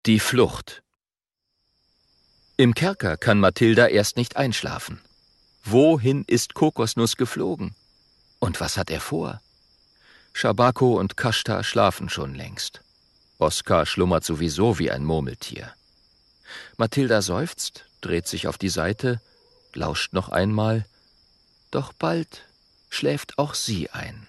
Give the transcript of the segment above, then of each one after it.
Die Flucht. Im Kerker kann Mathilda erst nicht einschlafen. Wohin ist Kokosnuss geflogen? Und was hat er vor? Schabako und Kashta schlafen schon längst. Oskar schlummert sowieso wie ein Murmeltier. Mathilda seufzt, dreht sich auf die Seite, lauscht noch einmal, doch bald schläft auch sie ein.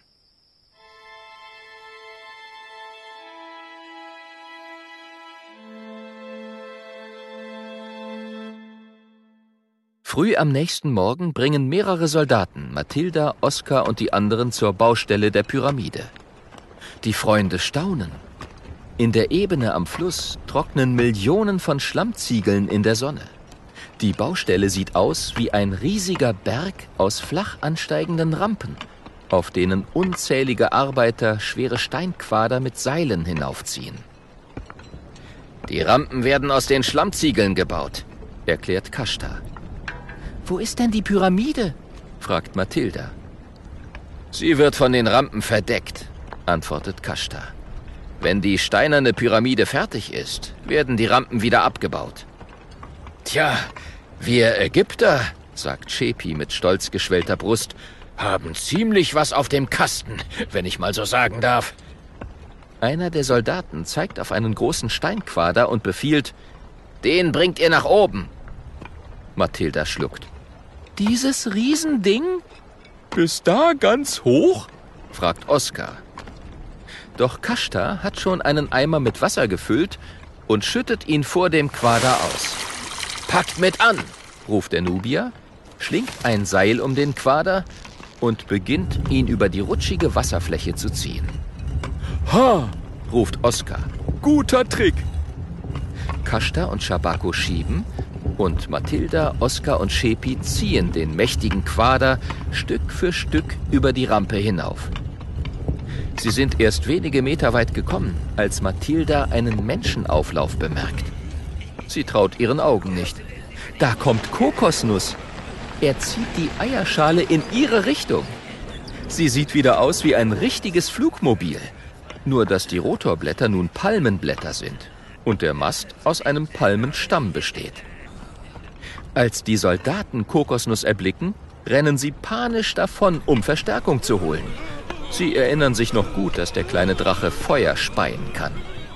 Früh am nächsten Morgen bringen mehrere Soldaten Mathilda, Oskar und die anderen zur Baustelle der Pyramide. Die Freunde staunen. In der Ebene am Fluss trocknen Millionen von Schlammziegeln in der Sonne. Die Baustelle sieht aus wie ein riesiger Berg aus flach ansteigenden Rampen, auf denen unzählige Arbeiter schwere Steinquader mit Seilen hinaufziehen. Die Rampen werden aus den Schlammziegeln gebaut, erklärt Kashta. »Wo ist denn die Pyramide?« fragt Mathilda. »Sie wird von den Rampen verdeckt«, antwortet Kashta. »Wenn die steinerne Pyramide fertig ist, werden die Rampen wieder abgebaut.« »Tja, wir Ägypter«, sagt Shepi mit stolz geschwellter Brust, »haben ziemlich was auf dem Kasten, wenn ich mal so sagen darf.« Einer der Soldaten zeigt auf einen großen Steinquader und befiehlt, »Den bringt ihr nach oben.« Mathilda schluckt. »Dieses Riesending?« »Bis da ganz hoch?« fragt Oskar. Doch Kashta hat schon einen Eimer mit Wasser gefüllt und schüttet ihn vor dem Quader aus. »Packt mit an«, ruft der Nubier, schlingt ein Seil um den Quader und beginnt, ihn über die rutschige Wasserfläche zu ziehen. »Ha«, ruft Oskar, »guter Trick!« Kashta und Schabako schieben und Mathilda, Oskar und Shepi ziehen den mächtigen Quader Stück für Stück über die Rampe hinauf. Sie sind erst wenige Meter weit gekommen, als Mathilda einen Menschenauflauf bemerkt. Sie traut ihren Augen nicht. Da kommt Kokosnuss. Er zieht die Eierschale in ihre Richtung. Sie sieht wieder aus wie ein richtiges Flugmobil, nur dass die Rotorblätter nun Palmenblätter sind und der Mast aus einem Palmenstamm besteht. Als die Soldaten Kokosnuss erblicken, rennen sie panisch davon, um Verstärkung zu holen. Sie erinnern sich noch gut, dass der kleine Drache Feuer speien kann.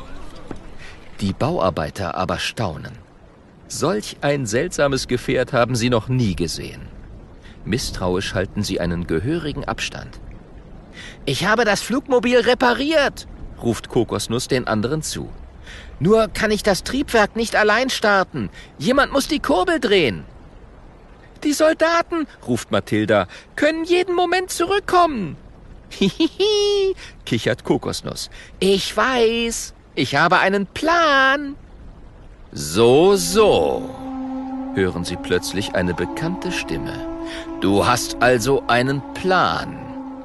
Die Bauarbeiter aber staunen. Solch ein seltsames Gefährt haben sie noch nie gesehen. Misstrauisch halten sie einen gehörigen Abstand. »Ich habe das Flugmobil repariert«, ruft Kokosnuss den anderen zu. »Nur kann ich das Triebwerk nicht allein starten. Jemand muss die Kurbel drehen.« »Die Soldaten«, ruft Mathilda, »können jeden Moment zurückkommen.« »Hihihi«, kichert Kokosnuss. »Ich weiß, ich habe einen Plan.« »So, hören sie plötzlich eine bekannte Stimme. »Du hast also einen Plan.«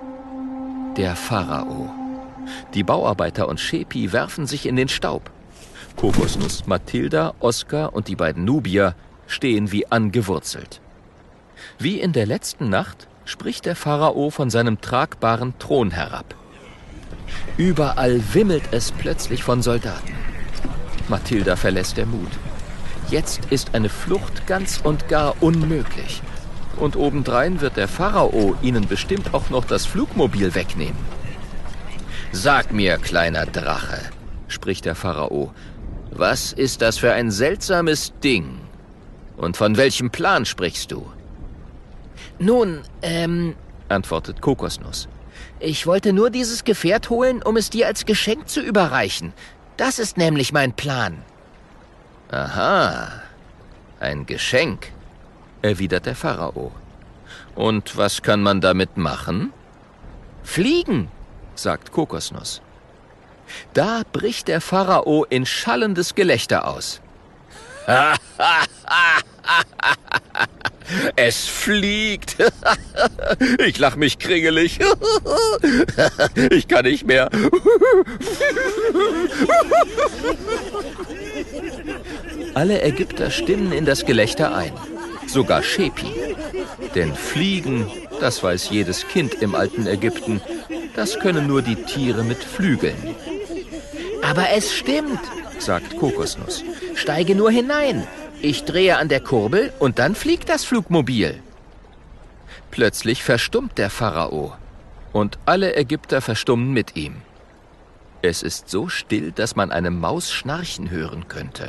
Der Pharao. Die Bauarbeiter und Shepi werfen sich in den Staub. Kokosnuss, Mathilda, Oskar und die beiden Nubier stehen wie angewurzelt. Wie in der letzten Nacht spricht der Pharao von seinem tragbaren Thron herab. Überall wimmelt es plötzlich von Soldaten. Mathilda verlässt der Mut. Jetzt ist eine Flucht ganz und gar unmöglich. Und obendrein wird der Pharao ihnen bestimmt auch noch das Flugmobil wegnehmen. »Sag mir, kleiner Drache«, spricht der Pharao, »was ist das für ein seltsames Ding? Und von welchem Plan sprichst du?« »Nun, antwortet Kokosnuss, ich wollte nur dieses Gefährt holen, um es dir als Geschenk zu überreichen. Das ist nämlich mein Plan.« »Aha, ein Geschenk«, erwidert der Pharao. »Und was kann man damit machen?« »Fliegen«, sagt Kokosnuss. Da bricht der Pharao in schallendes Gelächter aus. »Es fliegt! Ich lach mich kringelig. Ich kann nicht mehr.« Alle Ägypter stimmen in das Gelächter ein. Sogar Shepi. Denn Fliegen, das weiß jedes Kind im alten Ägypten, das können nur die Tiere mit Flügeln. »Aber es stimmt«, sagt Kokosnuss. »Steige nur hinein. Ich drehe an der Kurbel und dann fliegt das Flugmobil.« Plötzlich verstummt der Pharao und alle Ägypter verstummen mit ihm. Es ist so still, dass man eine Maus schnarchen hören könnte.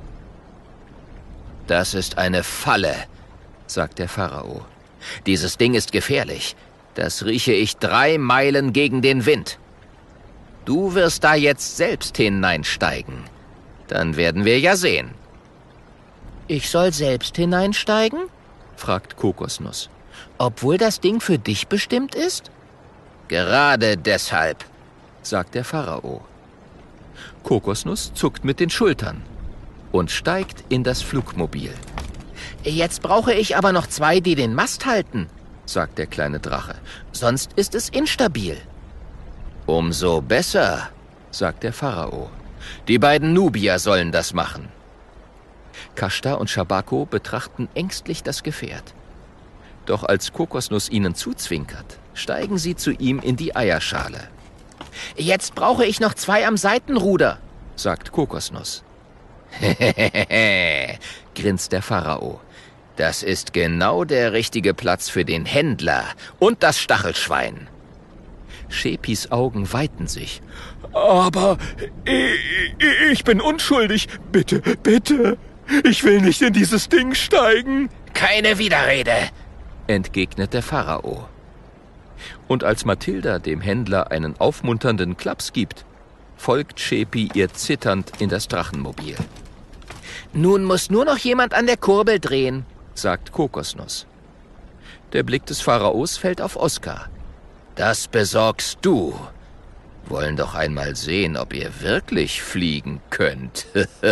»Das ist eine Falle«, sagt der Pharao. »Dieses Ding ist gefährlich. Das rieche ich 3 Meilen gegen den Wind. Du wirst da jetzt selbst hineinsteigen. Dann werden wir ja sehen.« »Ich soll selbst hineinsteigen?« fragt Kokosnuss. »Obwohl das Ding für dich bestimmt ist?« »Gerade deshalb«, sagt der Pharao. Kokosnuss zuckt mit den Schultern und steigt in das Flugmobil. »Jetzt brauche ich aber noch 2, die den Mast halten«, sagt der kleine Drache. »Sonst ist es instabil.« »Umso besser«, sagt der Pharao. »Die beiden Nubier sollen das machen.« Kashta und Schabaco betrachten ängstlich das Gefährt. Doch als Kokosnuss ihnen zuzwinkert, steigen sie zu ihm in die Eierschale. »Jetzt brauche ich noch 2 am Seitenruder«, sagt Kokosnuss. »Hehehehe«, grinst der Pharao. »Das ist genau der richtige Platz für den Händler und das Stachelschwein.« Schepis Augen weiten sich. »Aber ich bin unschuldig. Bitte, bitte. Ich will nicht in dieses Ding steigen.« »Keine Widerrede«, entgegnet der Pharao. Und als Mathilda dem Händler einen aufmunternden Klaps gibt, folgt Schepi ihr zitternd in das Drachenmobil. »Nun muss nur noch jemand an der Kurbel drehen«, sagt Kokosnuss. Der Blick des Pharaos fällt auf Oskar. »Das besorgst du. Wollen doch einmal sehen, ob ihr wirklich fliegen könnt.«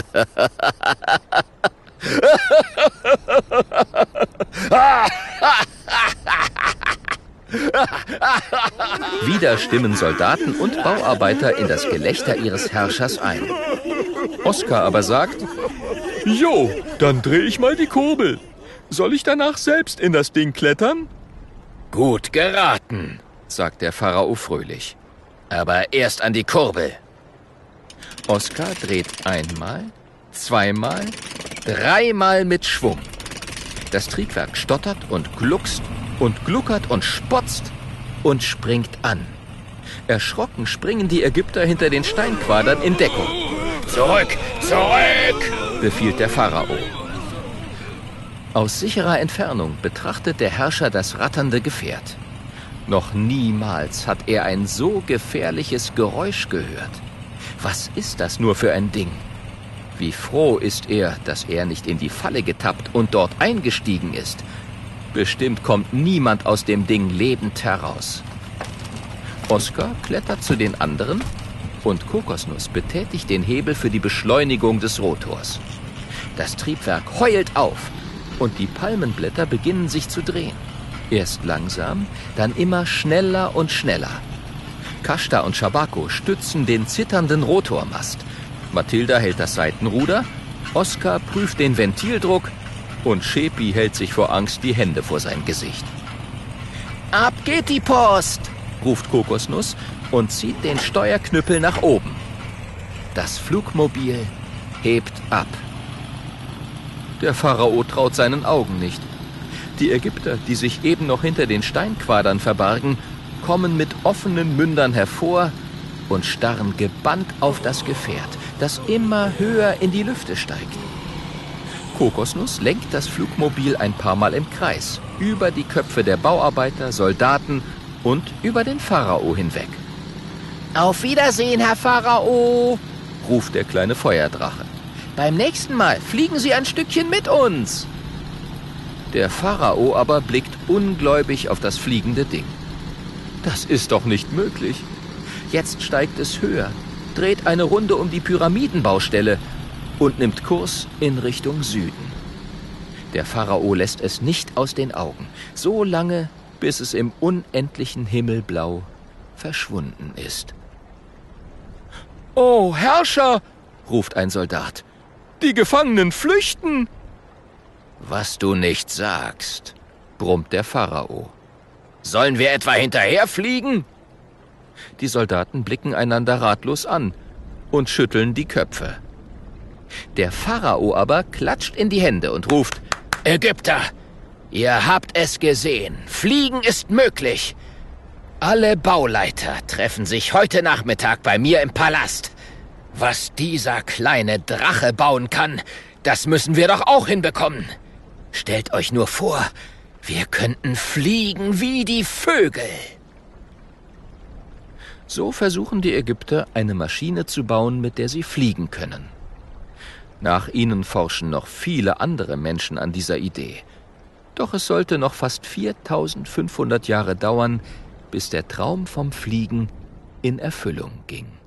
Wieder stimmen Soldaten und Bauarbeiter in das Gelächter ihres Herrschers ein. Oskar aber sagt: »Jo, dann dreh ich mal die Kurbel. Soll ich danach selbst in das Ding klettern?« »Gut geraten«, sagt der Pharao fröhlich. »Aber erst an die Kurbel.« Oskar dreht einmal, zweimal, 3-mal mit Schwung. Das Triebwerk stottert und gluckst und gluckert und spotzt und springt an. Erschrocken springen die Ägypter hinter den Steinquadern in Deckung. »Zurück, zurück«, befiehlt der Pharao. Aus sicherer Entfernung betrachtet der Herrscher das ratternde Gefährt. Noch niemals hat er ein so gefährliches Geräusch gehört. Was ist das nur für ein Ding? Wie froh ist er, dass er nicht in die Falle getappt und dort eingestiegen ist. Bestimmt kommt niemand aus dem Ding lebend heraus. Oskar klettert zu den anderen und Kokosnuss betätigt den Hebel für die Beschleunigung des Rotors. Das Triebwerk heult auf und die Palmenblätter beginnen sich zu drehen. Erst langsam, dann immer schneller und schneller. Kashta und Schabaco stützen den zitternden Rotormast. Mathilda hält das Seitenruder, Oskar prüft den Ventildruck und Schepi hält sich vor Angst die Hände vor sein Gesicht. »Ab geht die Post«, ruft Kokosnuss und zieht den Steuerknüppel nach oben. Das Flugmobil hebt ab. Der Pharao traut seinen Augen nicht. Die Ägypter, die sich eben noch hinter den Steinquadern verbargen, kommen mit offenen Mündern hervor und starren gebannt auf das Gefährt, das immer höher in die Lüfte steigt. Kokosnuss lenkt das Flugmobil ein paar Mal im Kreis, über die Köpfe der Bauarbeiter, Soldaten und über den Pharao hinweg. »Auf Wiedersehen, Herr Pharao«, ruft der kleine Feuerdrache. »Beim nächsten Mal fliegen Sie ein Stückchen mit uns.« Der Pharao aber blickt ungläubig auf das fliegende Ding. Das ist doch nicht möglich. Jetzt steigt es höher, dreht eine Runde um die Pyramidenbaustelle und nimmt Kurs in Richtung Süden. Der Pharao lässt es nicht aus den Augen, so lange, bis es im unendlichen Himmelblau verschwunden ist. »Oh, Herrscher«, ruft ein Soldat. »Die Gefangenen flüchten!« »Was du nicht sagst«, brummt der Pharao. »Sollen wir etwa hinterherfliegen?« Die Soldaten blicken einander ratlos an und schütteln die Köpfe. Der Pharao aber klatscht in die Hände und ruft: Ägypter, ihr habt es gesehen. Fliegen ist möglich. Alle Bauleiter treffen sich heute Nachmittag bei mir im Palast. Was dieser kleine Drache bauen kann, das müssen wir doch auch hinbekommen. Stellt euch nur vor, wir könnten fliegen wie die Vögel. So versuchen die Ägypter, eine Maschine zu bauen, mit der sie fliegen können. Nach ihnen forschen noch viele andere Menschen an dieser Idee. Doch es sollte noch fast 4500 Jahre dauern, bis der Traum vom Fliegen in Erfüllung ging.